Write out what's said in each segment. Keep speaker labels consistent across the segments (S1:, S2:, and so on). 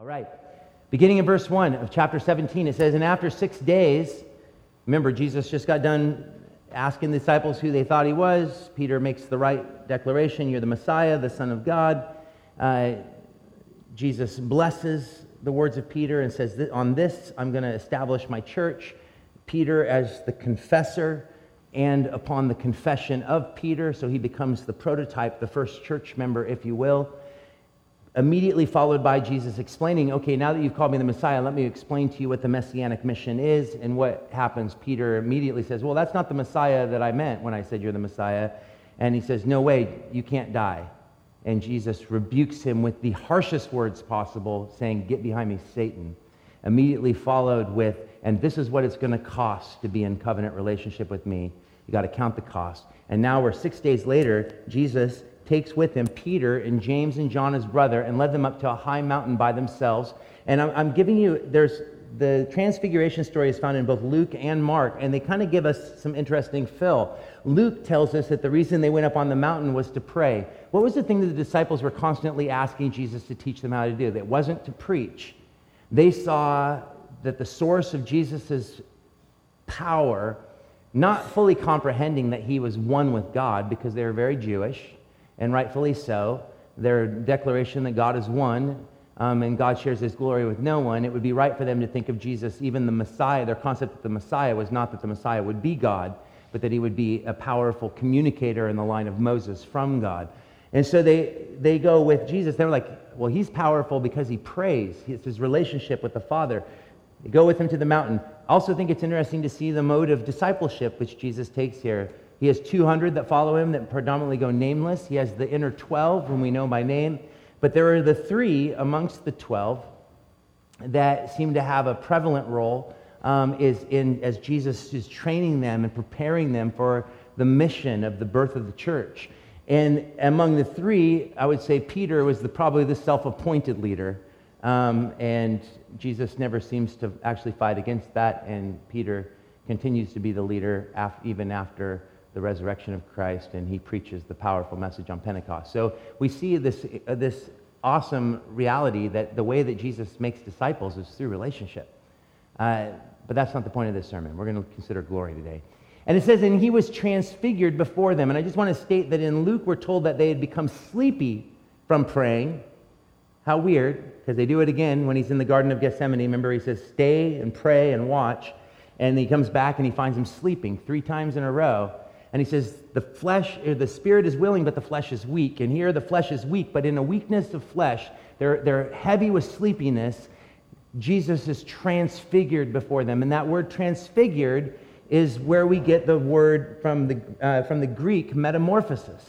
S1: All right. Beginning in verse 1 of chapter 17, it says, "And after 6 days," remember, Jesus just got done asking the disciples who they thought he was. Peter makes the right declaration, "You're the Messiah, the Son of God." Jesus blesses the words of Peter and says, "On this, I'm going to establish my church." Peter as the confessor, and upon the confession of Peter, so he becomes the prototype, the first church member, if you will. Immediately followed by Jesus explaining, "Okay, now that you've called me the Messiah, let me explain to you what the messianic mission is." And what happens? Peter immediately says, "Well, that's not the Messiah that I meant when I said you're the Messiah." And he says, "No way, you can't die." And Jesus rebukes him with the harshest words possible, saying, "Get behind me, Satan." Immediately followed with, "And this is what it's going to cost to be in covenant relationship with me. You got to count the cost." And now we're 6 days later, Jesus takes with him Peter and James and John, his brother, and led them up to a high mountain by themselves. And I'm giving you, the transfiguration story is found in both Luke and Mark, and they kind of give us some interesting fill. Luke tells us that the reason they went up on the mountain was to pray. What was the thing that the disciples were constantly asking Jesus to teach them how to do? It wasn't to preach. They saw that the source of Jesus' power, not fully comprehending that he was one with God, because they were very Jewish, and rightfully so, their declaration that God is one, and God shares his glory with no one, it would be right for them to think of Jesus, even the Messiah, their concept that the Messiah was not that the Messiah would be God, but that he would be a powerful communicator in the line of Moses from God. And so they go with Jesus. They're like, well, he's powerful because he prays. It's his relationship with the Father. They go with him to the mountain. I also think it's interesting to see the mode of discipleship which Jesus takes here. He has 200 that follow him that predominantly go nameless. He has the inner 12, whom we know by name. But there are the 3 amongst the 12 that seem to have a prevalent role as Jesus is training them and preparing them for the mission of the birth of the church. And among the 3, I would say Peter was probably the self-appointed leader. And Jesus never seems to actually fight against that. And Peter continues to be the leader even after the resurrection of Christ, and he preaches the powerful message on Pentecost. So we see this awesome reality that the way that Jesus makes disciples is through relationship. But that's not the point of this sermon. We're going to consider glory today. And it says, "And he was transfigured before them." And I just want to state that in Luke, we're told that they had become sleepy from praying. How weird, because they do it again when he's in the Garden of Gethsemane. Remember, he says, "Stay and pray and watch." And he comes back and he finds them sleeping 3 times in a row. And he says, the spirit is willing, but the flesh is weak. And here the flesh is weak, but in a weakness of flesh, they're heavy with sleepiness. Jesus is transfigured before them. And that word transfigured is where we get the word from the Greek metamorphosis.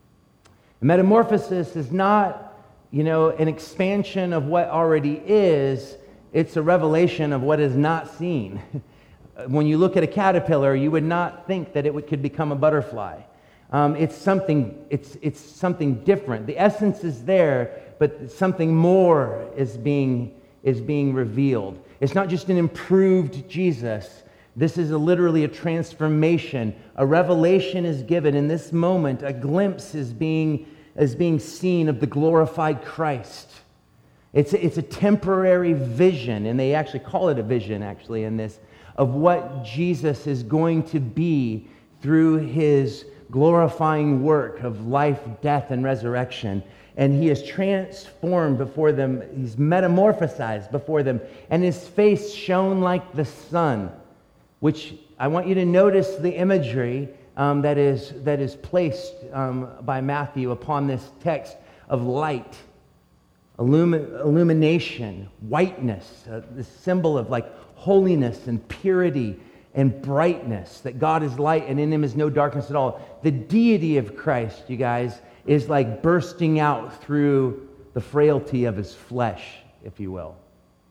S1: Metamorphosis is not, an expansion of what already is. It's a revelation of what is not seen. When you look at a caterpillar, you would not think that it could become a butterfly. It's something different. The essence is there, but something more is being revealed. It's not just an improved Jesus. This is literally a transformation. A revelation is given in this moment. A glimpse is being seen of the glorified Christ. It's a temporary vision, and they actually call it a vision, actually, in this, of what Jesus is going to be through his glorifying work of life, death, and resurrection. And he is transformed before them. He's metamorphosized before them. And his face shone like the sun, which I want you to notice the imagery that is placed by Matthew upon this text of light, illumination, whiteness, the symbol of holiness and purity and brightness, that God is light and in him is no darkness at all. The deity of Christ, you guys, is like bursting out through the frailty of his flesh, if you will.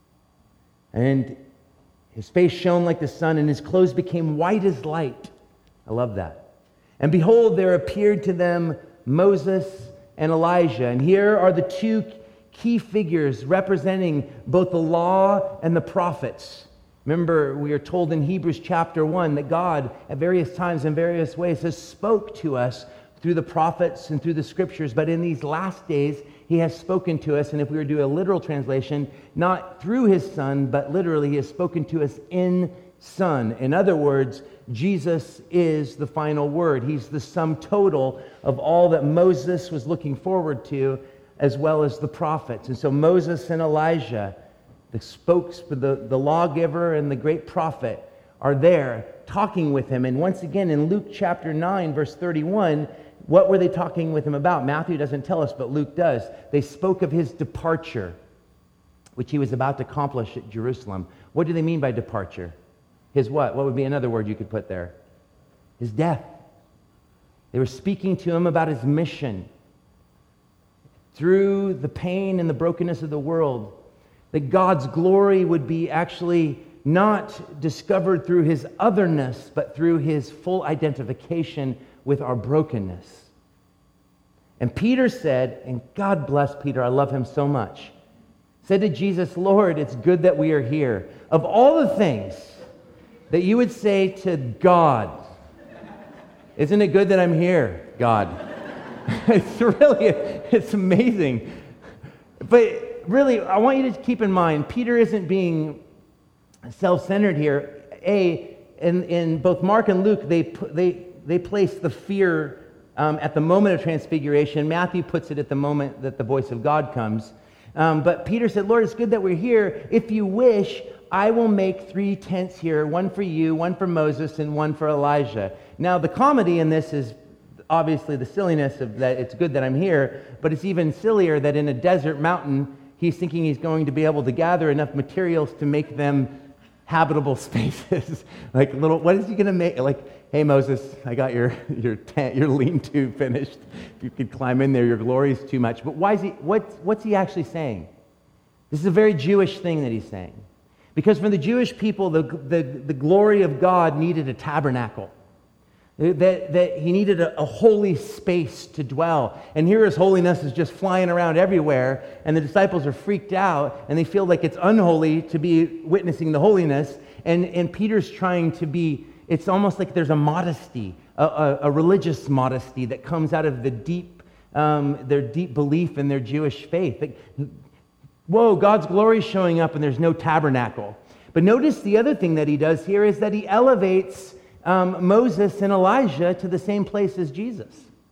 S1: And his face shone like the sun, and his clothes became white as light. I love that. And behold, there appeared to them Moses and Elijah. And here are the 2 key figures representing both the law and the prophets. Remember, we are told in Hebrews chapter 1 that God, at various times in various ways, has spoke to us through the prophets and through the scriptures. But in these last days, he has spoken to us, and if we were to do a literal translation, not through his Son, but literally he has spoken to us in Son. In other words, Jesus is the final word. He's the sum total of all that Moses was looking forward to, as well as the prophets. And so Moses and Elijah, the lawgiver and the great prophet, are there talking with him. And once again, in Luke chapter 9, verse 31, what were they talking with him about? Matthew doesn't tell us, but Luke does. They spoke of his departure, which he was about to accomplish at Jerusalem. What do they mean by departure? His what? What would be another word you could put there? His death. They were speaking to him about his mission. Through the pain and the brokenness of the world, that God's glory would be actually not discovered through his otherness, but through his full identification with our brokenness. And Peter said, and God bless Peter, I love him so much, said to Jesus, Lord, it's good that we are here. Of all the things that you would say to God, isn't it good that I'm here, God? It's amazing. But really, I want you to keep in mind, Peter isn't being self-centered here. In both Mark and Luke, they place the fear at the moment of transfiguration. Matthew puts it at the moment that the voice of God comes. But Peter said, Lord, it's good that we're here. If you wish, I will make 3 tents here, one for you, one for Moses, and one for Elijah. Now, the comedy in this is obviously the silliness of that it's good that I'm here, but it's even sillier that in a desert mountain, he's thinking he's going to be able to gather enough materials to make them habitable spaces. Like little, what is he going to make? Like, hey, Moses, I got your tent, your lean-to finished. If you could climb in there, your glory is too much. But why is he? What's he actually saying? This is a very Jewish thing that he's saying. Because for the Jewish people, the glory of God needed a tabernacle. That he needed a holy space to dwell. And here his holiness is just flying around everywhere, and the disciples are freaked out, and they feel like it's unholy to be witnessing the holiness. And Peter's trying to be, it's almost like there's a modesty, a religious modesty that comes out of their deep belief in their Jewish faith. Like, whoa, God's glory is showing up and there's no tabernacle. But notice the other thing that he does here is that he elevates Moses and Elijah to the same place as Jesus.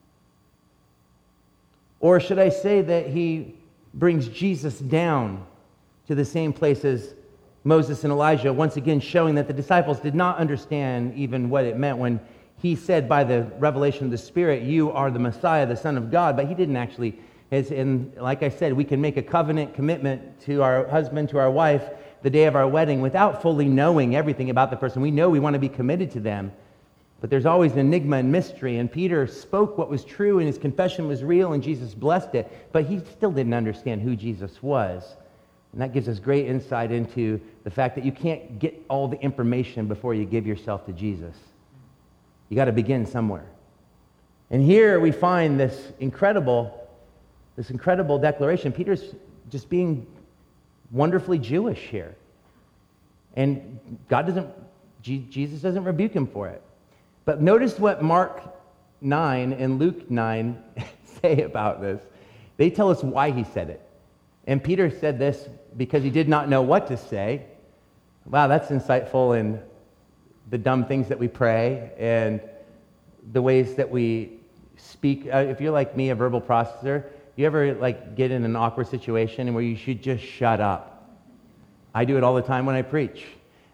S1: Or should I say that he brings Jesus down to the same place as Moses and Elijah, once again showing that the disciples did not understand even what it meant when he said by the revelation of the Spirit, you are the Messiah, the Son of God, but he didn't actually. And like I said, we can make a covenant commitment to our husband, to our wife, the day of our wedding without fully knowing everything about the person. We know we want to be committed to them, but there's always an enigma and mystery. And Peter spoke what was true, and his confession was real, and Jesus blessed it, but he still didn't understand who Jesus was. And that gives us great insight into the fact that you can't get all the information before you give yourself to Jesus. You got to begin somewhere. And here we find this incredible declaration. Peter's just being wonderfully Jewish here. And Jesus doesn't rebuke him for it. But notice what Mark 9 and Luke 9 say about this. They tell us why he said it. And Peter said this because he did not know what to say. Wow, that's insightful in the dumb things that we pray and the ways that we speak. If you're like me, a verbal processor, you ever get in an awkward situation where you should just shut up? I do it all the time when I preach.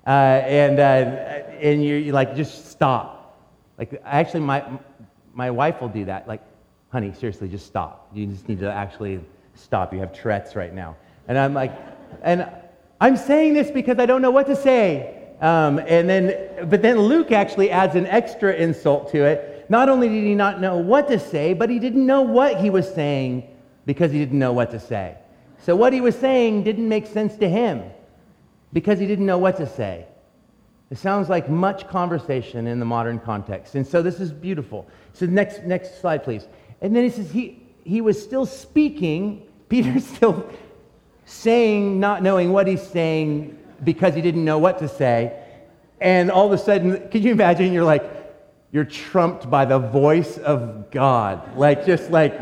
S1: And you just stop. Actually, my wife will do that. Honey, seriously, just stop. You just need to actually stop. You have Tourette's right now. And I'm like, and I'm saying this because I don't know what to say. But then Luke actually adds an extra insult to it. Not only did he not know what to say, but he didn't know what he was saying because he didn't know what to say. So what he was saying didn't make sense to him because he didn't know what to say. It sounds like much conversation in the modern context. And so this is beautiful. So next slide, please. And then he says he was still speaking. Peter's still saying, not knowing what he's saying because he didn't know what to say. And all of a sudden, could you imagine you're trumped by the voice of God.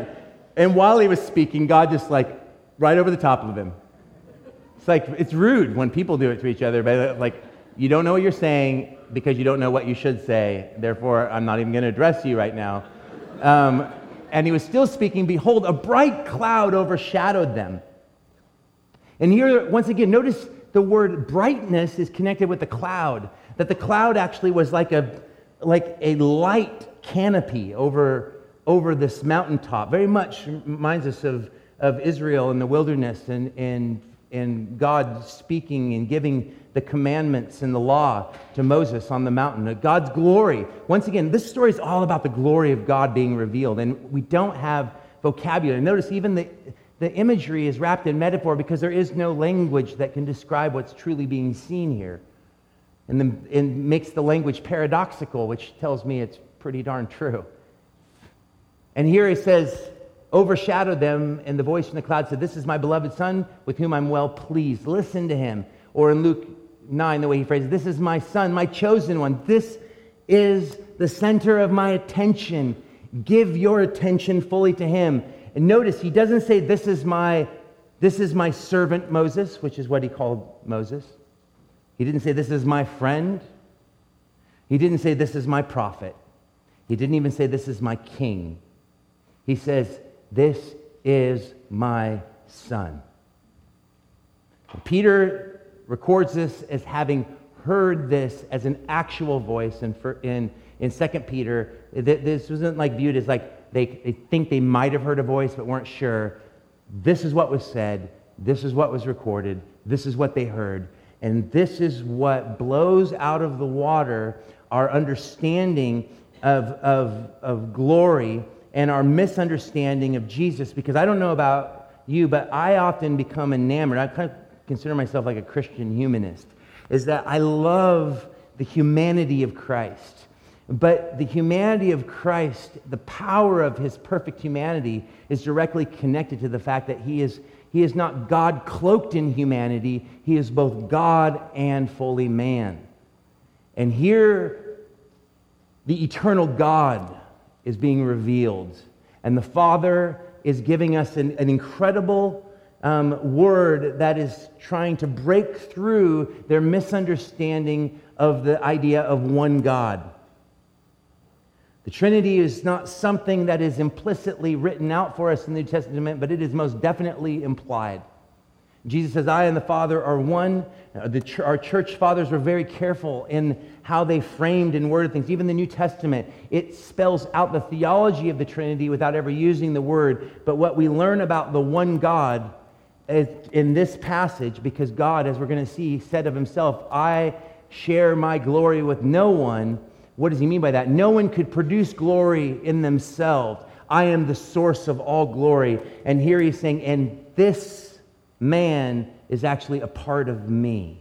S1: And while he was speaking, God just like right over the top of him. It's like, it's rude when people do it to each other, but like, you don't know what you're saying because you don't know what you should say. Therefore, I'm not even going to address you right now. And he was still speaking. Behold, a bright cloud overshadowed them. And here, once again, notice the word brightness is connected with the cloud. That the cloud actually was like a light canopy over this mountaintop. Very much reminds us of Israel in the wilderness and God speaking and giving the commandments and the law to Moses on the mountain. God's glory. Once again, this story is all about the glory of God being revealed. And we don't have vocabulary. Notice even the imagery is wrapped in metaphor because there is no language that can describe what's truly being seen here. And makes the language paradoxical, which tells me it's pretty darn true. And here he says, overshadowed them, and the voice from the cloud said, "This is my beloved Son, with whom I'm well pleased. Listen to him." Or in Luke 9, the way he phrases, "This is my Son, my chosen one. This is the center of my attention. Give your attention fully to him." And notice, he doesn't say, this is my servant Moses, which is what he called Moses. He didn't say, "This is my friend." He didn't say, "This is my prophet." He didn't even say, "This is my king." He says, "This is my Son." Peter records this as having heard this as an actual voice. And in 2 Peter, this wasn't like viewed as like they think they might have heard a voice but weren't sure. This is what was said. This is what was recorded. This is what they heard. And this is what blows out of the water our understanding of glory and our misunderstanding of Jesus. Because I don't know about you, but I often become enamored. I kind of consider myself like a Christian humanist, is that I love the humanity of Christ. But the humanity of Christ, the power of his perfect humanity, is directly connected to the fact that he is not God cloaked in humanity. He is both God and fully man. And here, the eternal God is being revealed. And the Father is giving us an incredible word that is trying to break through their misunderstanding of the idea of one God. The Trinity is not something that is implicitly written out for us in the New Testament, but it is most definitely implied. Jesus says, "I and the Father are one." Our church fathers were very careful in how they framed and worded things. Even the New Testament, it spells out the theology of the Trinity without ever using the word. But what we learn about the one God in this passage, because God, as we're going to see, said of himself, "I share my glory with no one." What does he mean by that? No one could produce glory in themselves. I am the source of all glory. And here he's saying, and this man is actually a part of me.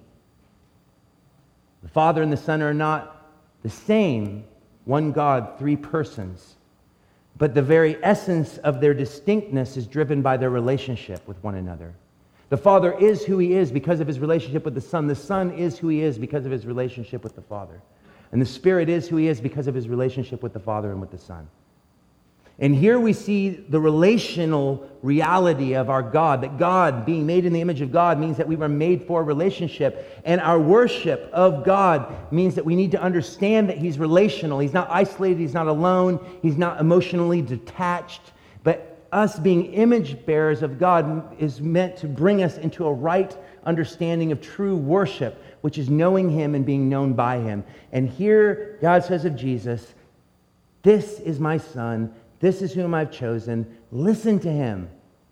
S1: The Father and the Son are not the same, one God, three persons. But the very essence of their distinctness is driven by their relationship with one another. The Father is who he is because of his relationship with the Son. The Son is who he is because of his relationship with the Father. And the Spirit is who he is because of his relationship with the Father and with the Son. And here we see the relational reality of our God, that God, being made in the image of God, means that we were made for a relationship. And our worship of God means that we need to understand that he's relational. He's not isolated. He's not alone. He's not emotionally detached. But us being image bearers of God is meant to bring us into a right understanding of true worship, which is knowing him and being known by him. And here God says of Jesus, "This is my Son. This is whom I've chosen. Listen to him."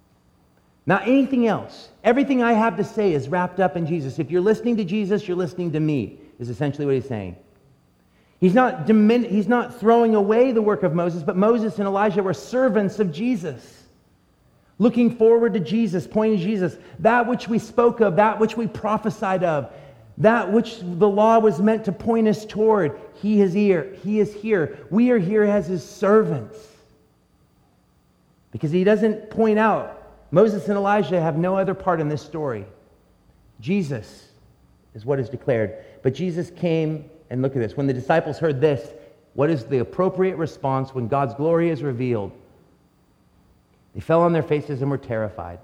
S1: Not anything else. Everything I have to say is wrapped up in Jesus. If you're listening to Jesus, you're listening to me, is essentially what he's saying. He's not throwing away the work of Moses, but Moses and Elijah were servants of Jesus. Looking forward to Jesus, pointing to Jesus. That which we spoke of, that which we prophesied of, that which the law was meant to point us toward. He is here. He is here. We are here as his servants. Because he doesn't point out, Moses and Elijah have no other part in this story. Jesus is what is declared. But Jesus came, and look at this. When the disciples heard this, what is the appropriate response when God's glory is revealed? They fell on their faces and were terrified.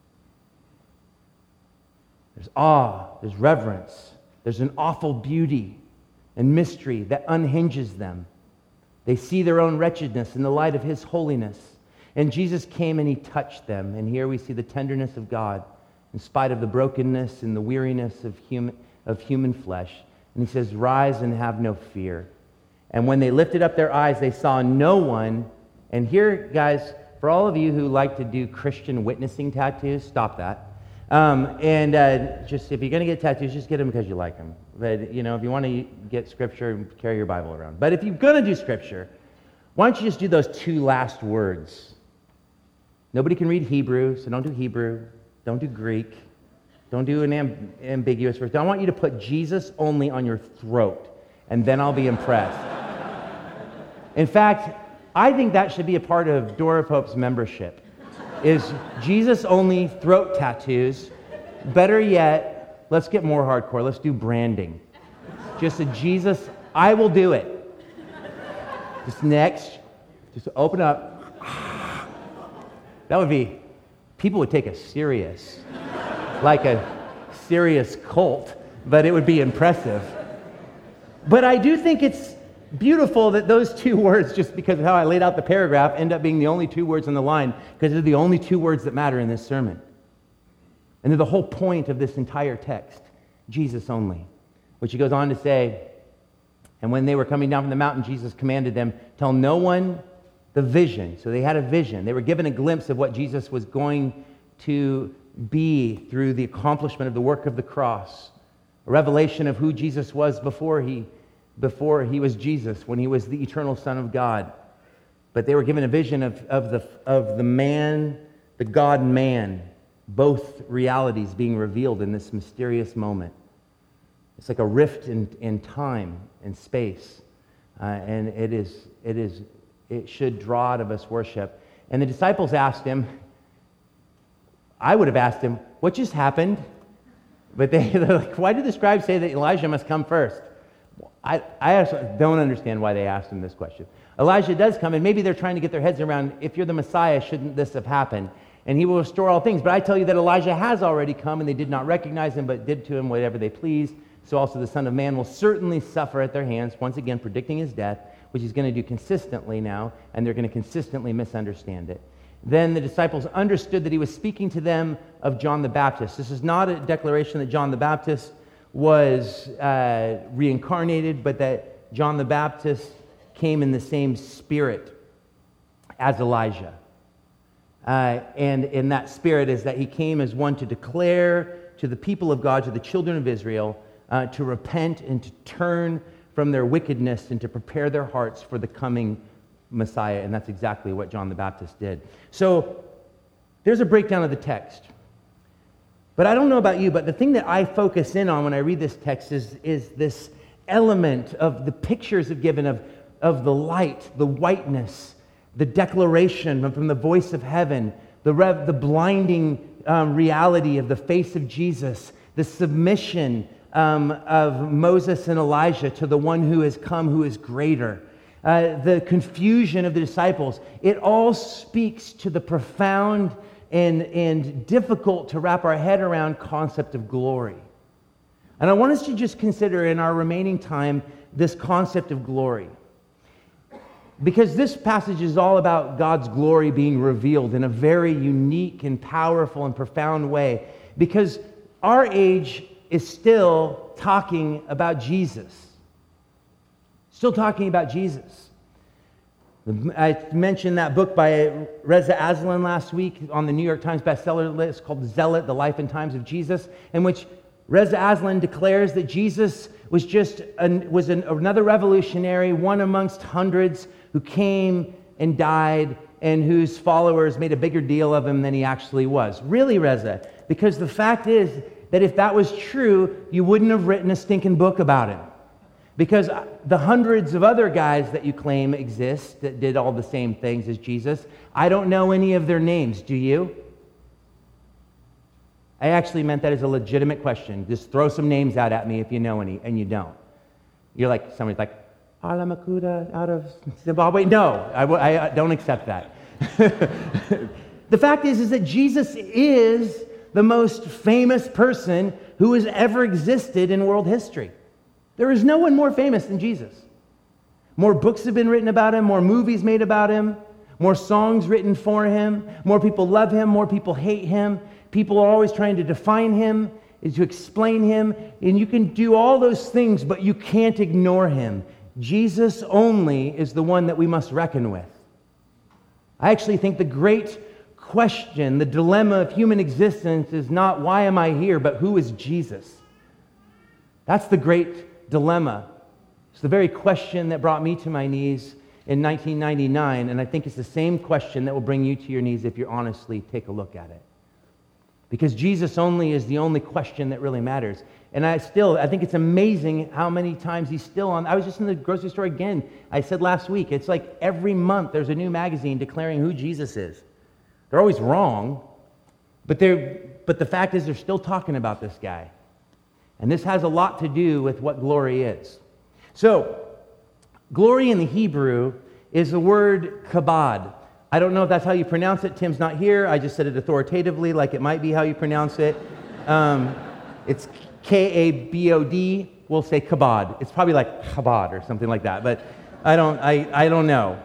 S1: There's awe, there's reverence, there's an awful beauty and mystery that unhinges them. They see their own wretchedness in the light of his holiness. And Jesus came and he touched them. And here we see the tenderness of God in spite of the brokenness and the weariness of human flesh. And he says, rise and have no fear. And when they lifted up their eyes, they saw no one. And here, guys, for all of you who like to do Christian witnessing tattoos, stop that. Just if you're going to get tattoos, just get them because you like them. But, if you want to get Scripture, carry your Bible around. But if you're going to do Scripture, why don't you just do those two last words? Nobody can read Hebrew, so don't do Hebrew. Don't do Greek. Don't do an ambiguous verse. I want you to put Jesus only on your throat, and then I'll be impressed. In fact, I think that should be a part of Door of Hope's membership, is Jesus only throat tattoos. Better yet, let's get more hardcore. Let's do branding. Just a Jesus, I will do it. Just next, just open up. That would be, people would take us serious, like a serious cult, but it would be impressive. But I do think it's beautiful that those two words, just because of how I laid out the paragraph, end up being the only two words on the line, because they're the only two words that matter in this sermon. And they're the whole point of this entire text, Jesus only. Which he goes on to say, and when they were coming down from the mountain, Jesus commanded them, tell no one the vision. So they had a vision. They were given a glimpse of what Jesus was going to be through the accomplishment of the work of the cross. A revelation of who Jesus was before he was Jesus, when he was the eternal Son of God. But they were given a vision of the man, the God-man, both realities being revealed in this mysterious moment. It's like a rift in time and space, and it should draw out of us worship. And the disciples asked him, I would have asked him, what just happened? But they're like, why did the scribes say that Elijah must come first? I actually don't understand why they asked him this question. Elijah does come, and maybe they're trying to get their heads around, if you're the Messiah, shouldn't this have happened? And he will restore all things. But I tell you that Elijah has already come, and they did not recognize him, but did to him whatever they pleased. So also the Son of Man will certainly suffer at their hands, once again predicting his death, which he's going to do consistently now, and they're going to consistently misunderstand it. Then the disciples understood that he was speaking to them of John the Baptist. This is not a declaration that John the Baptist was reincarnated, but that John the Baptist came in the same spirit as Elijah. And in that spirit is that he came as one to declare to the people of God, to the children of Israel, to repent and to turn from their wickedness and to prepare their hearts for the coming Messiah. And that's exactly what John the Baptist did. So there's a breakdown of the text. But I don't know about you, but the thing that I focus in on when I read this text is this element of the pictures given of the light, the whiteness, the declaration from the voice of heaven, the blinding reality of the face of Jesus, the submission of Moses and Elijah to the one who has come, who is greater, the confusion of the disciples. It all speaks to the profound and difficult to wrap our head around concept of glory. And I want us to just consider in our remaining time this concept of glory. Because this passage is all about God's glory being revealed in a very unique and powerful and profound way. Because our age is still talking about Jesus. Still talking about Jesus. I mentioned that book by Reza Aslan last week on the New York Times bestseller list called Zealot, The Life and Times of Jesus, in which Reza Aslan declares that Jesus was another revolutionary, one amongst hundreds who came and died and whose followers made a bigger deal of him than he actually was. Really, Reza? Because the fact is that if that was true, you wouldn't have written a stinking book about him. Because the hundreds of other guys that you claim exist that did all the same things as Jesus, I don't know any of their names. Do you? I actually meant that as a legitimate question. Just throw some names out at me if you know any, and you don't. You're like, somebody's like, Ala Makuta out of Zimbabwe? No, I don't accept that. The fact is that Jesus is the most famous person who has ever existed in world history. There is no one more famous than Jesus. More books have been written about him, more movies made about him, more songs written for him, more people love him, more people hate him. People are always trying to define him, to explain him, and you can do all those things, but you can't ignore him. Jesus only is the one that we must reckon with. I actually think the great question, the dilemma of human existence is not why am I here, but who is Jesus? That's the great dilemma. It's the very question that brought me to my knees in 1999, and I think it's the same question that will bring you to your knees if you honestly take a look at it. Because Jesus only is the only question that really matters. And I think it's amazing how many times he's still on. I was just in the grocery store again. I said last week, it's like every month there's a new magazine declaring who Jesus is. They're always wrong, but the fact is they're still talking about this guy. And this has a lot to do with what glory is. So, glory in the Hebrew is the word kabod. I don't know if that's how you pronounce it. Tim's not here. I just said it authoritatively, like it might be how you pronounce it. It's K-A-B-O-D. We'll say kabod. It's probably like Chabad or something like that, but I don't know.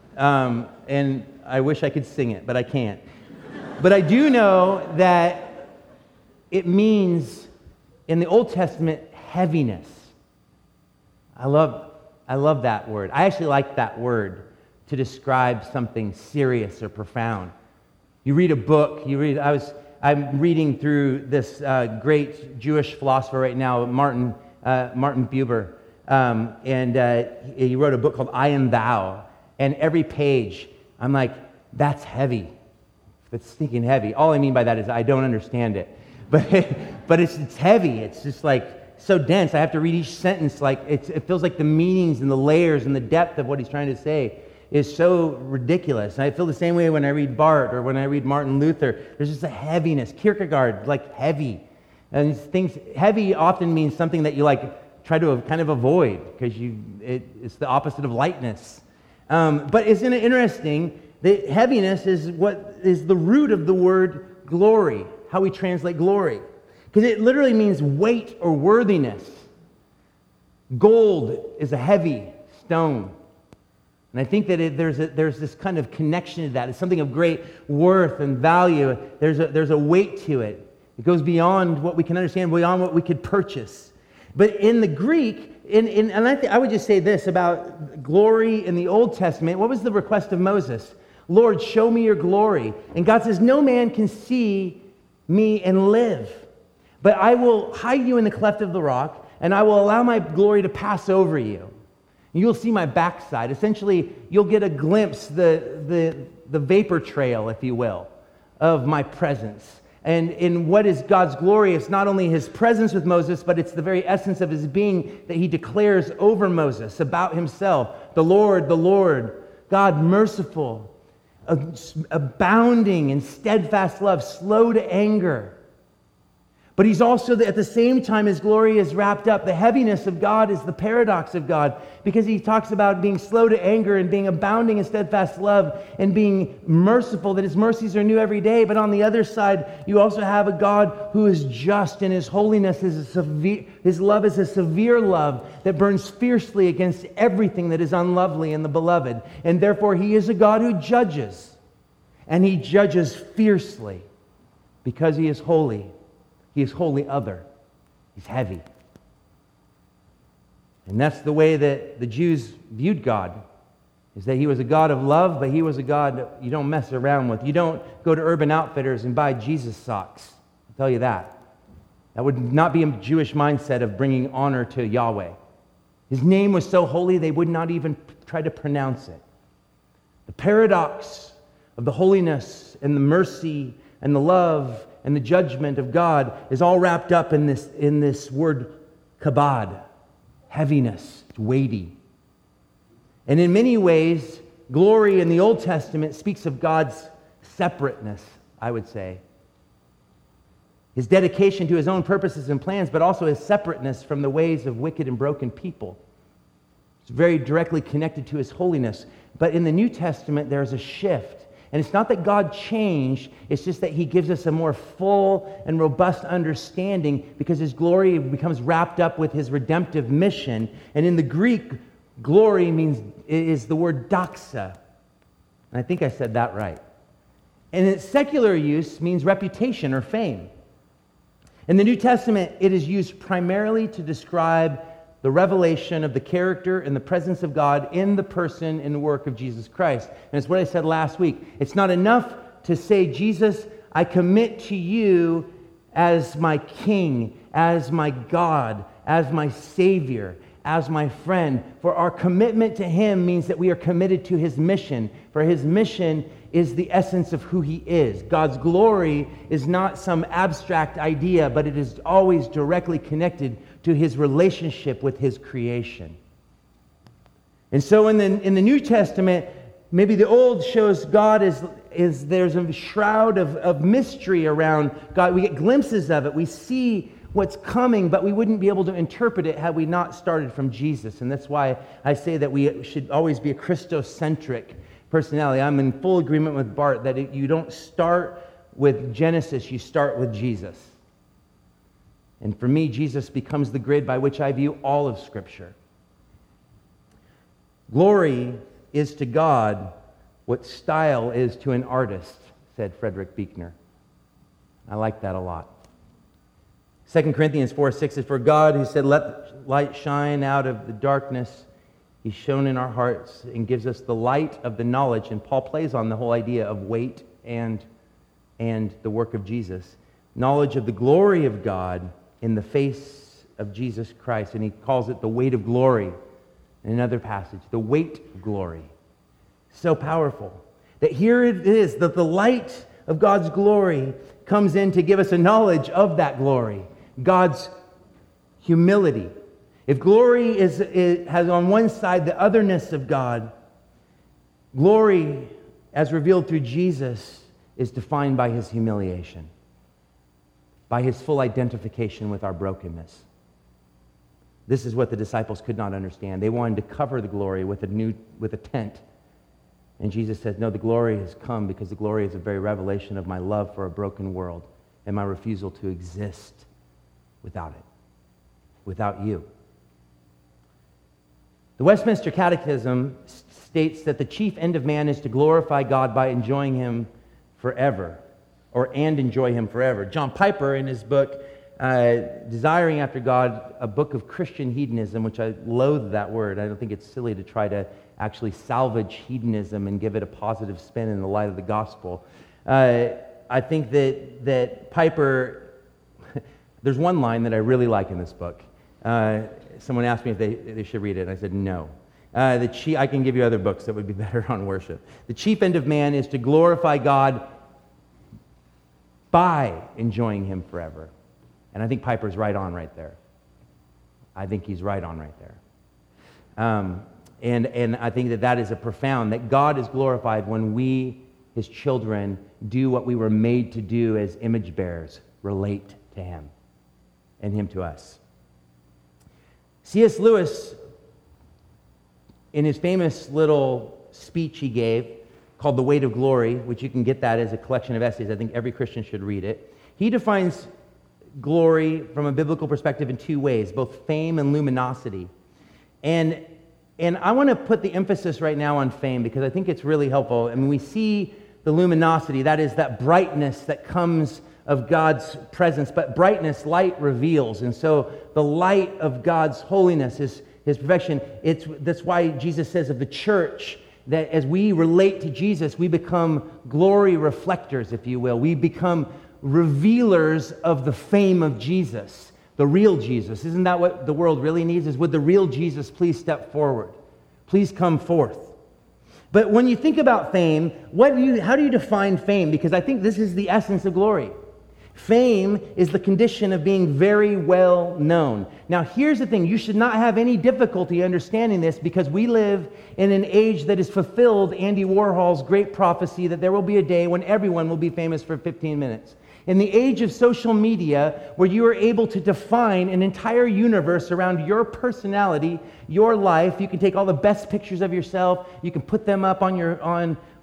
S1: And I wish I could sing it, but I can't. But I do know that it means, in the Old Testament, heaviness. I love that word. I actually like that word to describe something serious or profound. You read a book, I'm reading through this great Jewish philosopher right now, Martin Buber, and he wrote a book called I Am Thou, and every page, I'm like, that's heavy. That's stinking heavy. All I mean by that is I don't understand it. But it's heavy. It's just like so dense. I have to read each sentence like it feels like the meanings and the layers and the depth of what he's trying to say is so ridiculous. And I feel the same way when I read Barth or when I read Martin Luther. There's just a heaviness. Kierkegaard, like heavy. And things heavy often means something that you like try to kind of avoid because it's the opposite of lightness. But isn't it interesting that heaviness is what is the root of the word glory, how we translate glory. Because it literally means weight or worthiness. Gold is a heavy stone. And I think that there's this kind of connection to that. It's something of great worth and value. There's a weight to it. It goes beyond what we can understand, beyond what we could purchase. But in the Greek, and I would just say this about glory in the Old Testament. What was the request of Moses? Lord, show me your glory. And God says, no man can see me and live. But I will hide you in the cleft of the rock, and I will allow my glory to pass over you. You'll see my backside. Essentially, you'll get a glimpse, the vapor trail, if you will, of my presence. And in what is God's glory, it's not only his presence with Moses, but it's the very essence of his being that he declares over Moses about himself. The Lord, God merciful, abounding in steadfast love, slow to anger. But he's also, at the same time, his glory is wrapped up. The heaviness of God is the paradox of God, because he talks about being slow to anger and being abounding in steadfast love and being merciful, that his mercies are new every day. But on the other side, you also have a God who is just, and his holiness is his love is a severe love that burns fiercely against everything that is unlovely in the beloved. And therefore, he is a God who judges, and he judges fiercely because he is holy. He is wholly other. He's heavy. And that's the way that the Jews viewed God, is that he was a God of love, but he was a God that you don't mess around with. You don't go to Urban Outfitters and buy Jesus socks. I'll tell you that. That would not be a Jewish mindset of bringing honor to Yahweh. His name was so holy they would not even try to pronounce it. The paradox of the holiness and the mercy and the love and the judgment of God is all wrapped up in this word kabod, heaviness, weighty. And in many ways, glory in the Old Testament speaks of God's separateness, I would say. His dedication to his own purposes and plans, but also his separateness from the ways of wicked and broken people. It's very directly connected to his holiness. But in the New Testament, there's a shift. And it's not that God changed, it's just that he gives us a more full and robust understanding because his glory becomes wrapped up with his redemptive mission. And in the Greek, glory is the word doxa. And I think I said that right. And its secular use means reputation or fame. In the New Testament, it is used primarily to describe the revelation of the character and the presence of God in the person and work of Jesus Christ. And it's what I said last week. It's not enough to say, Jesus, I commit to you as my King, as my God, as my Savior, as my friend. For our commitment to him means that we are committed to his mission. For his mission is the essence of who he is. God's glory is not some abstract idea, but it is always directly connected to his relationship with his creation. And so in the New Testament, maybe the Old shows God as there's a shroud of mystery around God. We get glimpses of it. We see what's coming, but we wouldn't be able to interpret it had we not started from Jesus. And that's why I say that we should always be a Christocentric personality. I'm in full agreement with Bart that you don't start with Genesis, you start with Jesus. And for me, Jesus becomes the grid by which I view all of Scripture. Glory is to God what style is to an artist, said Frederick Buechner. I like that a lot. 2 Corinthians 4:6 says, for God who said, let light shine out of the darkness, he's shone in our hearts and gives us the light of the knowledge. And Paul plays on the whole idea of weight and the work of Jesus. Knowledge of the glory of God in the face of Jesus Christ. And he calls it the weight of glory in another passage. The weight of glory. So powerful. That here it is, that the light of God's glory comes in to give us a knowledge of that glory. God's humility. If glory has on one side the otherness of God, glory, as revealed through Jesus, is defined by his humiliation, by his full identification with our brokenness. This is what the disciples could not understand. They wanted to cover the glory with a tent. And Jesus said, no, the glory has come because the glory is a very revelation of my love for a broken world and my refusal to exist without it, without you. The Westminster Catechism states that the chief end of man is to glorify God by enjoying him forever, and enjoy him forever. John Piper, in his book, Desiring After God, a book of Christian hedonism, which I loathe that word. I don't think it's silly to try to actually salvage hedonism and give it a positive spin in the light of the gospel. I think that Piper, there's one line that I really like in this book. Someone asked me if they should read it, and I said no. I can give you other books that would be better on worship. The chief end of man is to glorify God by enjoying him forever. And I think Piper's right on right there. I think he's right on right there. And I think that is a profound, that God is glorified when we, his children, do what we were made to do as image bearers, relate to him and him to us. C.S. Lewis, in his famous little speech he gave called The Weight of Glory, which you can get that as a collection of essays, I think every Christian should read it. He defines glory from a biblical perspective in two ways, both fame and luminosity. And I want to put the emphasis right now on fame because I think it's really helpful. I mean, we see the luminosity, that is that brightness that comes of God's presence, but brightness, light reveals. And so the light of God's holiness is his perfection. That's why Jesus says of the church that as we relate to Jesus, we become glory reflectors, if you will. We become revealers of the fame of Jesus, the real Jesus. Isn't that what the world really needs? Is would the real Jesus please step forward? Please come forth. But when you think about fame, how do you define fame? Because I think this is the essence of glory. Fame is the condition of being very well known. Now, here's the thing. You should not have any difficulty understanding this because we live in an age that has fulfilled Andy Warhol's great prophecy that there will be a day when everyone will be famous for 15 minutes. In the age of social media, where you are able to define an entire universe around your personality, your life, you can take all the best pictures of yourself, you can put them up on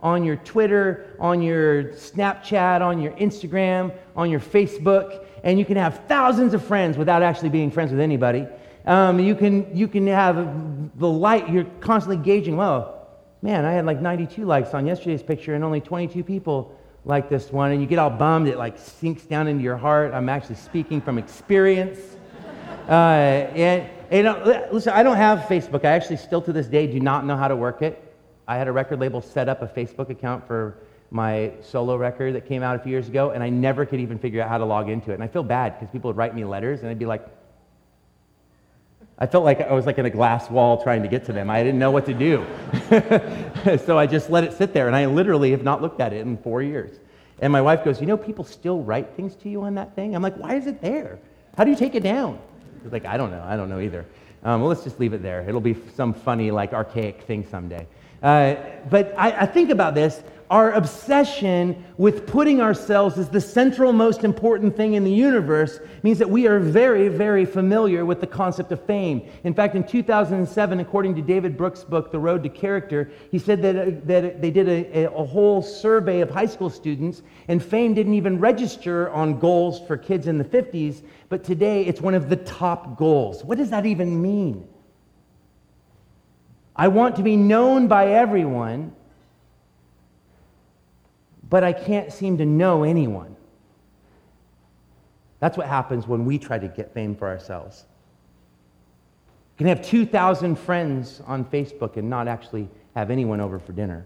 S1: on your Twitter, on your Snapchat, on your Instagram, on your Facebook, and you can have thousands of friends without actually being friends with anybody. You can have the light, you're constantly gauging, well, man, I had like 92 likes on yesterday's picture and only 22 people like this one, and you get all bummed, it like sinks down into your heart. I'm actually speaking from experience. Listen, I don't have Facebook. I actually still to this day do not know how to work it. I had a record label set up a Facebook account for my solo record that came out a few years ago, and I never could even figure out how to log into it. And I feel bad because people would write me letters, and I'd be like, I felt like I was like in a glass wall trying to get to them. I didn't know what to do. So I just let it sit there, and I literally have not looked at it in 4 years. And my wife goes, people still write things to you on that thing? I'm like, why is it there? How do you take it down? She's like, I don't know either. Well, let's just leave it there. It'll be some funny, like, archaic thing someday. But I think about this. Our obsession with putting ourselves as the central most important thing in the universe means that we are very, very familiar with the concept of fame. In fact, in 2007, according to David Brooks' book, The Road to Character, he said that they did a whole survey of high school students, and fame didn't even register on goals for kids in the 50s, but today it's one of the top goals. What does that even mean? I want to be known by everyone, but I can't seem to know anyone. That's what happens when we try to get fame for ourselves. You can have 2,000 friends on Facebook and not actually have anyone over for dinner.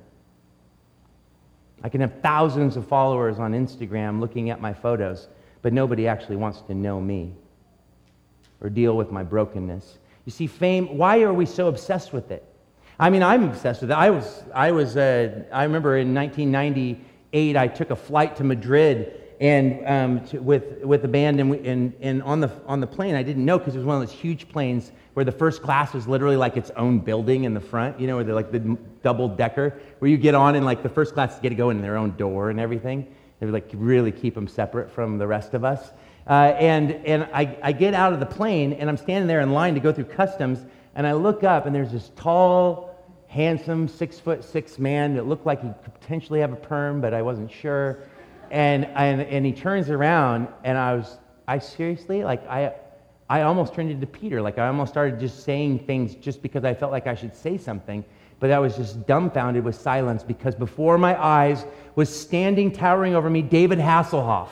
S1: I can have thousands of followers on Instagram looking at my photos, but nobody actually wants to know me or deal with my brokenness. You see, fame, why are we so obsessed with it? I mean, I'm obsessed with it. I remember in 1998, I took a flight to Madrid and with the band, and on the plane, I didn't know because it was one of those huge planes where the first class was literally like its own building in the front, where they're like the double decker, where you get on and like the first class get to go in their own door and everything. They would like really keep them separate from the rest of us. And I get out of the plane and I'm standing there in line to go through customs, and I look up and there's this tall, handsome 6'6" man that looked like he could potentially have a perm, but I wasn't sure. And he turns around, and I seriously, like, I almost turned into Peter. Like, I almost started just saying things just because I felt like I should say something. But I was just dumbfounded with silence because before my eyes was standing, towering over me, David Hasselhoff.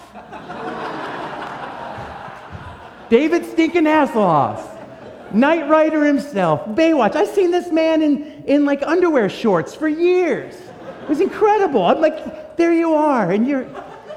S1: David stinking Hasselhoff. Knight Rider himself, Baywatch. I've seen this man in like underwear shorts for years. It was incredible. I'm like, there you are, and you're...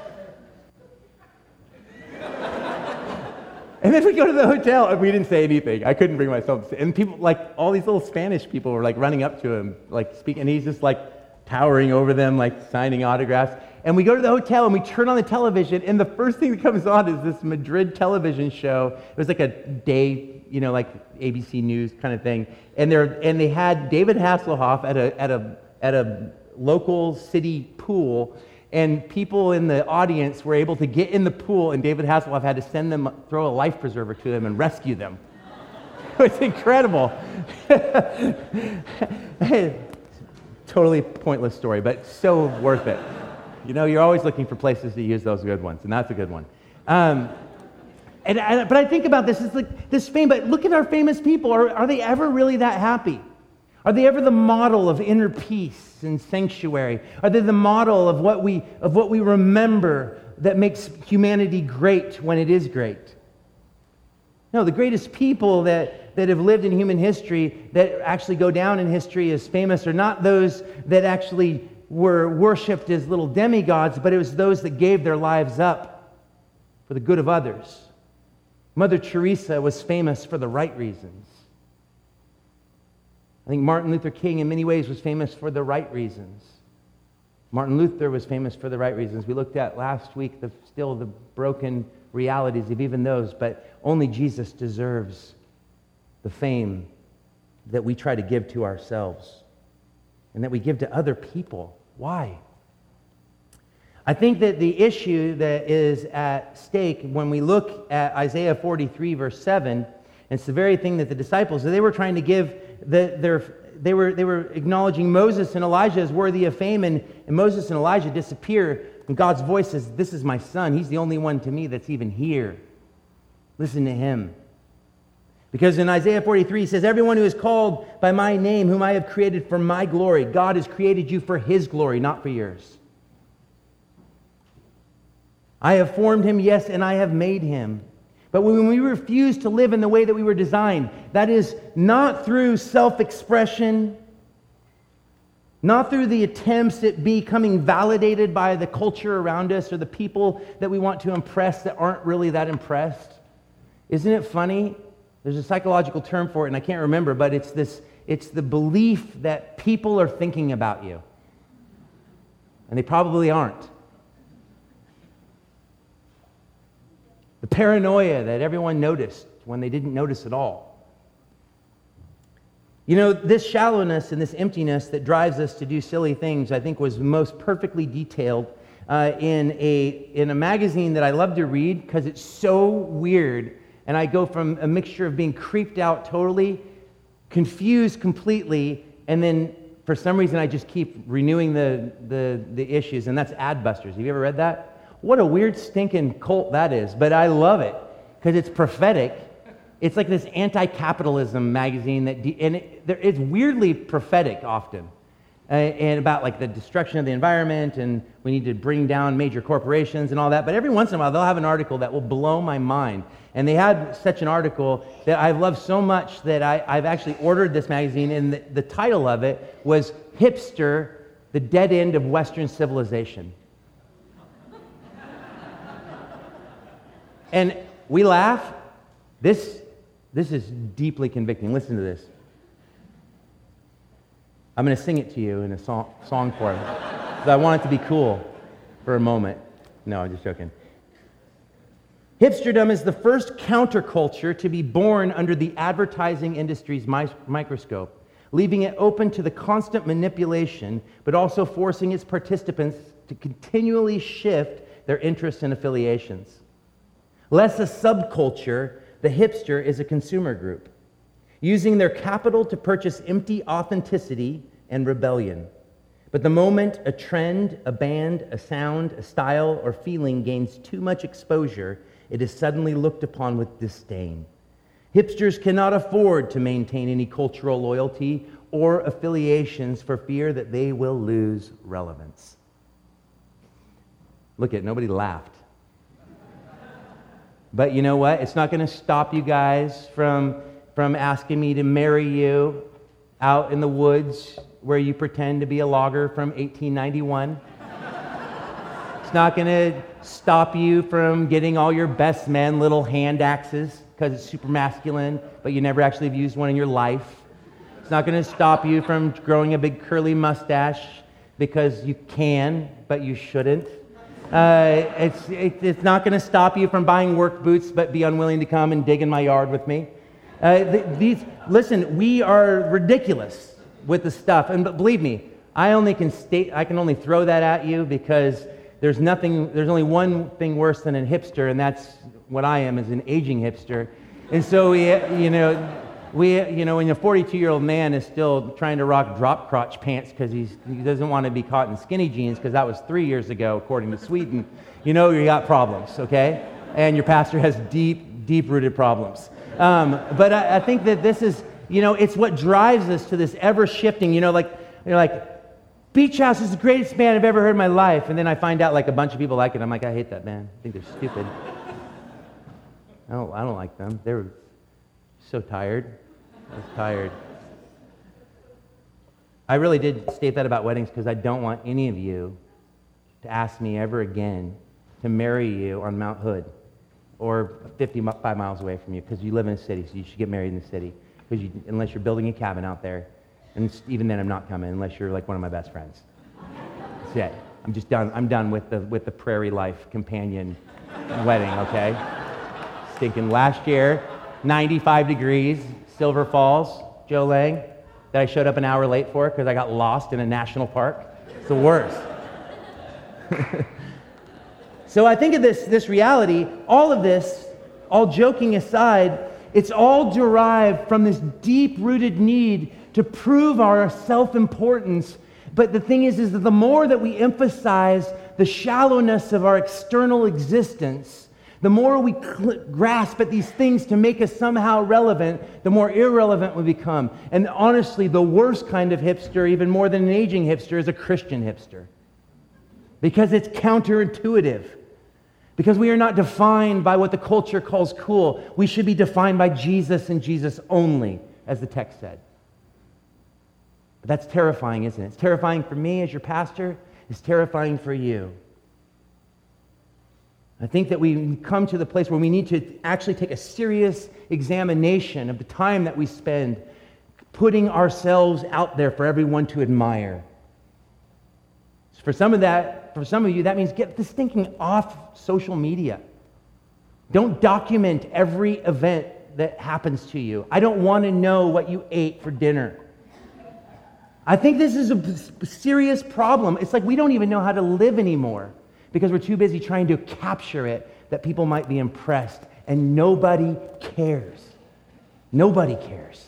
S1: And then we go to the hotel, and we didn't say anything. I couldn't bring myself to say. And people, like, all these little Spanish people were like running up to him, like speaking, and he's just like towering over them, like signing autographs. And we go to the hotel, and we turn on the television, and the first thing that comes on is this Madrid television show. It was like a day, like ABC News kind of thing. And they had David Hasselhoff at a local city pool, and people in the audience were able to get in the pool, and David Hasselhoff had to throw a life preserver to them and rescue them. It was incredible. Totally pointless story, but so worth it. You're always looking for places to use those good ones, and that's a good one. But I think about this, it's like this fame, but look at our famous people. Are they ever really that happy? Are they ever the model of inner peace and sanctuary? Are they the model of what we remember that makes humanity great when it is great? No, the greatest people that have lived in human history that actually go down in history as famous are not those that actually were worshipped as little demigods, but it was those that gave their lives up for the good of others. Mother Teresa was famous for the right reasons. I think Martin Luther King in many ways was famous for the right reasons. Martin Luther was famous for the right reasons. We looked at last week the broken realities of even those, but only Jesus deserves the fame that we try to give to ourselves and that we give to other people. Why? I think that the issue that is at stake when we look at Isaiah 43, verse 7, and it's the very thing that the disciples, they were trying to give they were acknowledging Moses and Elijah as worthy of fame, and Moses and Elijah disappear, and God's voice says, this is my son. He's the only one to me that's even here. Listen to him. Because in Isaiah 43, he says, everyone who is called by my name, whom I have created for my glory. God has created you for his glory, not for yours. I have formed him, yes, and I have made him. But when we refuse to live in the way that we were designed, that is not through self-expression, not through the attempts at becoming validated by the culture around us or the people that we want to impress that aren't really that impressed. Isn't it funny? There's a psychological term for it, and I can't remember, but it's the belief that people are thinking about you. And they probably aren't. The paranoia that everyone noticed when they didn't notice at all. You know, this shallowness and this emptiness that drives us to do silly things, I think, was most perfectly detailed in a magazine that I love to read because it's so weird. And I go from a mixture of being creeped out totally, confused completely, and then for some reason I just keep renewing the issues, and that's Adbusters. Have you ever read that? What a weird stinking cult that is, but I love it because it's prophetic. It's like this anti-capitalism magazine it's weirdly prophetic often, and about like the destruction of the environment, and we need to bring down major corporations and all that. But every once in a while they'll have an article that will blow my mind. And they had such an article that I've loved so much that I've actually ordered this magazine, and the title of it was Hipster, the Dead End of Western Civilization. And we laugh. This is deeply convicting. Listen to this. I'm going to sing it to you in a song form. Because I want it to be cool for a moment. No, I'm just joking. Hipsterdom is the first counterculture to be born under the advertising industry's microscope, leaving it open to the constant manipulation, but also forcing its participants to continually shift their interests and affiliations. Less a subculture, the hipster is a consumer group, using their capital to purchase empty authenticity and rebellion. But the moment a trend, a band, a sound, a style, or feeling gains too much exposure, it is suddenly looked upon with disdain. Hipsters cannot afford to maintain any cultural loyalty or affiliations for fear that they will lose relevance. Look at, nobody laughed. But you know what? It's not going to stop you guys from asking me to marry you out in the woods where you pretend to be a logger from 1891. It's not going to stop you from getting all your best men little hand axes because it's super masculine, but you never actually have used one in your life. It's not going to stop you from growing a big curly mustache because you can, but you shouldn't. It's not going to stop you from buying work boots, but be unwilling to come and dig in my yard with me. Listen, we are ridiculous with the stuff, but believe me, I can only throw that at you because there's only one thing worse than a hipster, and that's what I am, as an aging hipster. And so when a 42-year-old man is still trying to rock drop crotch pants because he doesn't want to be caught in skinny jeans because that was 3 years ago, according to Sweden, you got problems, okay? And your pastor has deep-rooted problems. But I think that this is, it's what drives us to this ever-shifting, Beach House is the greatest band I've ever heard in my life. And then I find out a bunch of people like it. I'm like, I hate that band. I think they're stupid. I don't like them. They're so tired. I was tired. I really did state that about weddings because I don't want any of you to ask me ever again to marry you on Mount Hood or 55 miles away from you because you live in a city, so you should get married in the city unless you're building a cabin out there. And even then, I'm not coming unless you're like one of my best friends. That's it. I'm just done. I'm done with the prairie life companion wedding. Okay. Stinking last year, 95 degrees, Silver Falls, Joe Lang, that I showed up an hour late for because I got lost in a national park. It's the worst. So I think of this reality. All of this, all joking aside, it's all derived from this deep-rooted need to to prove our self-importance. But the thing is that the more that we emphasize the shallowness of our external existence, the more we grasp at these things to make us somehow relevant, the more irrelevant we become. And honestly, the worst kind of hipster, even more than an aging hipster, is a Christian hipster. Because it's counterintuitive. Because we are not defined by what the culture calls cool. We should be defined by Jesus and Jesus only, as the text said. But that's terrifying, isn't it? It's terrifying for me as your pastor. It's terrifying for you. I think that we come to the place where we need to actually take a serious examination of the time that we spend putting ourselves out there for everyone to admire. For some of you, that means get this thinking off social media. Don't document every event that happens to you. I don't want to know what you ate for dinner. I think this is a serious problem. It's like we don't even know how to live anymore because we're too busy trying to capture it that people might be impressed, and nobody cares. Nobody cares.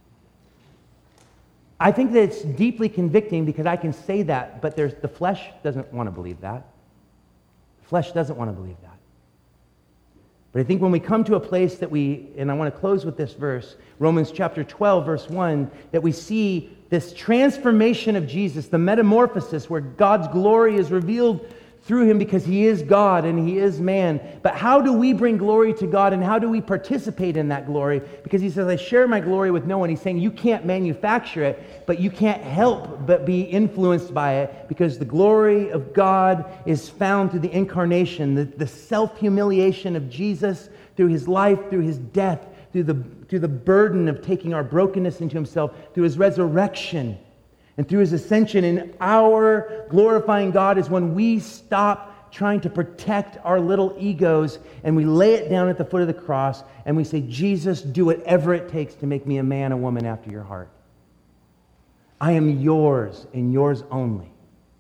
S1: I think that it's deeply convicting because I can say that, but the flesh doesn't want to believe that. The flesh doesn't want to believe that. But I think when we come to a place that and I want to close with this verse, Romans chapter 12, verse 1, that we see this transformation of Jesus, the metamorphosis where God's glory is revealed through him because he is God and he is man. But how do we bring glory to God, and how do we participate in that glory? Because he says, I share my glory with no one. He's saying you can't manufacture it, but you can't help but be influenced by it, because the glory of God is found through the incarnation, the self-humiliation of Jesus through his life, through his death, through the burden of taking our brokenness into himself, through his resurrection, and through his ascension. And our glorifying God is when we stop trying to protect our little egos and we lay it down at the foot of the cross and we say, Jesus, do whatever it takes to make me a man, a woman after your heart. I am yours and yours only.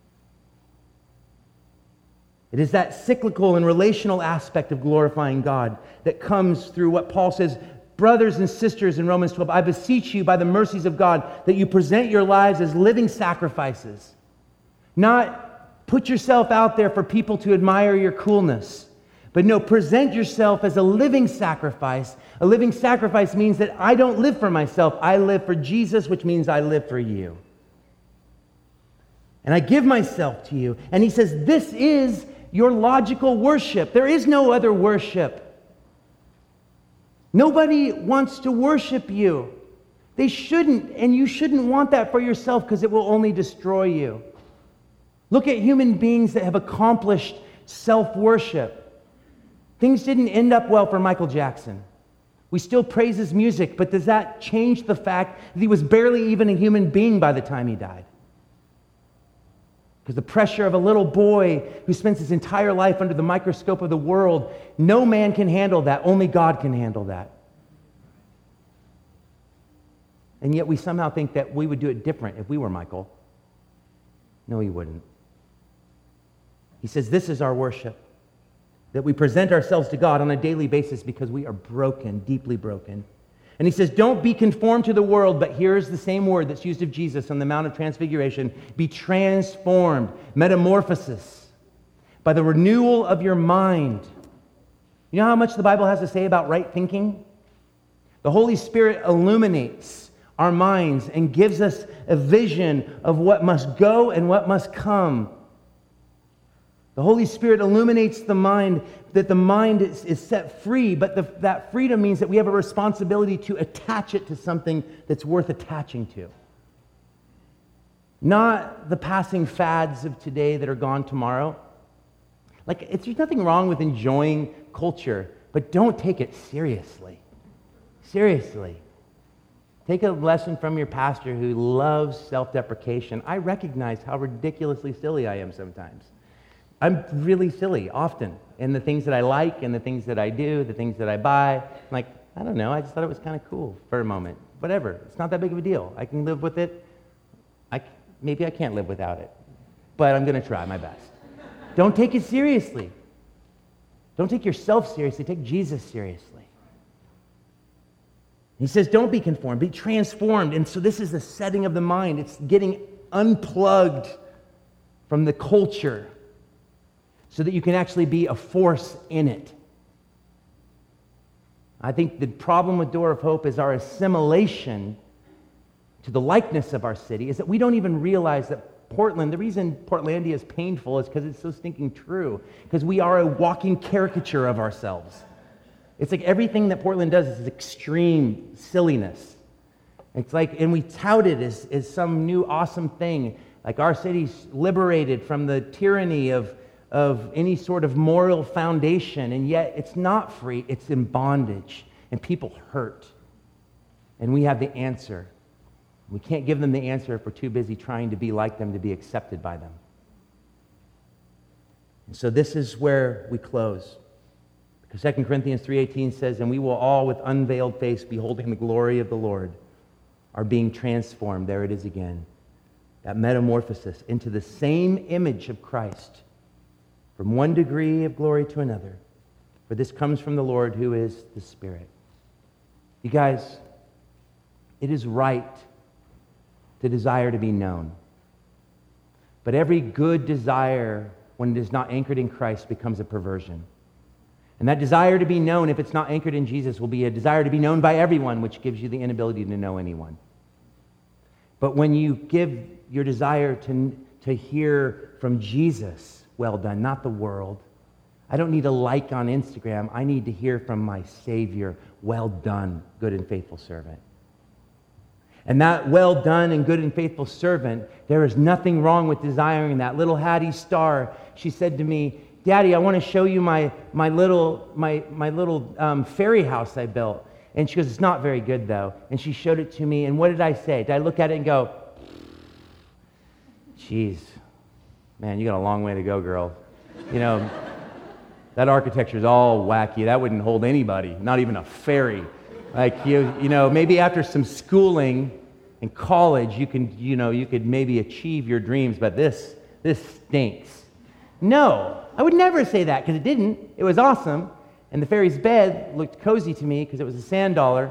S1: It is that cyclical and relational aspect of glorifying God that comes through what Paul says, brothers and sisters in Romans 12, I beseech you by the mercies of God that you present your lives as living sacrifices. Not put yourself out there for people to admire your coolness. But no, present yourself as a living sacrifice. A living sacrifice means that I don't live for myself. I live for Jesus, which means I live for you. And I give myself to you. And he says, this is your logical worship. There is no other worship. Nobody wants to worship you. They shouldn't, and you shouldn't want that for yourself because it will only destroy you. Look at human beings that have accomplished self-worship. Things didn't end up well for Michael Jackson. We still praise his music, but does that change the fact that he was barely even a human being by the time he died? Because the pressure of a little boy who spends his entire life under the microscope of the world, no man can handle that. Only God can handle that. And yet we somehow think that we would do it different if we were Michael. No, he wouldn't. He says this is our worship, that we present ourselves to God on a daily basis because we are broken, deeply broken. And he says, don't be conformed to the world, but here's the same word that's used of Jesus on the Mount of Transfiguration. Be transformed, metamorphosis, by the renewal of your mind. You know how much the Bible has to say about right thinking? The Holy Spirit illuminates our minds and gives us a vision of what must go and what must come. The Holy Spirit illuminates the mind, that the mind is set free, but that freedom means that we have a responsibility to attach it to something that's worth attaching to. Not the passing fads of today that are gone tomorrow. There's nothing wrong with enjoying culture, but don't take it seriously. Seriously. Take a lesson from your pastor who loves self-deprecation. I recognize how ridiculously silly I am sometimes. I'm really silly often in the things that I like and the things that I do, the things that I buy. I don't know, I just thought it was kind of cool for a moment. Whatever, it's not that big of a deal. I can live with it. Maybe I can't live without it, but I'm going to try my best. Don't take it seriously. Don't take yourself seriously. Take Jesus seriously. He says, don't be conformed, be transformed. And so this is the setting of the mind. It's getting unplugged from the culture so that you can actually be a force in it. I think the problem with Door of Hope is our assimilation to the likeness of our city is that we don't even realize that Portland, the reason Portlandia is painful is because it's so stinking true, because we are a walking caricature of ourselves. It's like everything that Portland does is extreme silliness. It's like, and we tout it as some new awesome thing, like our city's liberated from the tyranny of any sort of moral foundation, and yet it's not free, it's in bondage, and people hurt. And we have the answer. We can't give them the answer if we're too busy trying to be like them, to be accepted by them. And so this is where we close. Because 2 Corinthians 3:18 says, and we will all with unveiled face, beholding the glory of the Lord, are being transformed. There it is again. That metamorphosis into the same image of Christ, from one degree of glory to another. For this comes from the Lord, who is the Spirit. You guys, it is right to desire to be known. But every good desire, when it is not anchored in Christ, becomes a perversion. And that desire to be known, if it's not anchored in Jesus, will be a desire to be known by everyone, which gives you the inability to know anyone. But when you give your desire to hear from Jesus, well done, not the world. I don't need a like on Instagram. I need to hear from my Savior, well done, good and faithful servant. And that well done and good and faithful servant, there is nothing wrong with desiring that. Little Hattie Starr, she said to me, Daddy, I want to show you my little fairy house I built. And she goes, it's not very good though. And she showed it to me, and what did I say? Did I look at it and go, geez, man, you got a long way to go, girl. You know, that architecture is all wacky. That wouldn't hold anybody, not even a fairy. Like, you know, maybe after some schooling in college, you could maybe achieve your dreams, but this stinks. No, I would never say that, because it didn't. It was awesome, and the fairy's bed looked cozy to me because it was a sand dollar.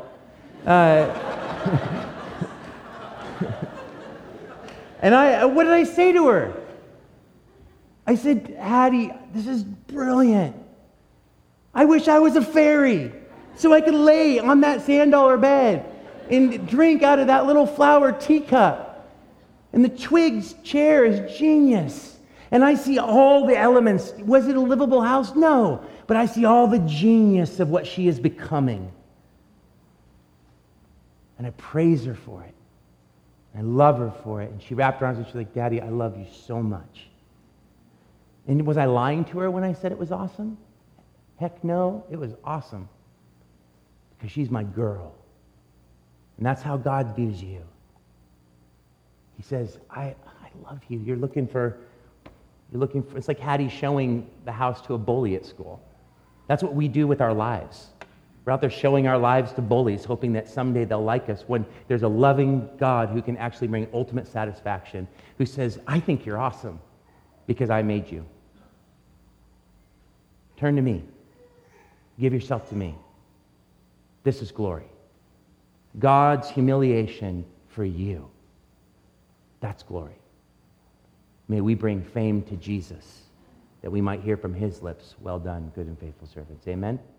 S1: And what did I say to her? I said, Hattie, this is brilliant. I wish I was a fairy so I could lay on that sand dollar bed and drink out of that little flower teacup. And the Twigs chair is genius. And I see all the elements. Was it a livable house? No. But I see all the genius of what she is becoming. And I praise her for it. I love her for it. And she wrapped her arms and she's like, Daddy, I love you so much. And was I lying to her when I said it was awesome? Heck no, it was awesome. Because she's my girl. And that's how God views you. He says, I love you. You're looking for, it's like Hattie showing the house to a bully at school. That's what we do with our lives. We're out there showing our lives to bullies, hoping that someday they'll like us, when there's a loving God who can actually bring ultimate satisfaction, who says, I think you're awesome because I made you. Turn to me. Give yourself to me. This is glory. God's humiliation for you. That's glory. May we bring fame to Jesus, that we might hear from his lips, well done, good and faithful servants. Amen.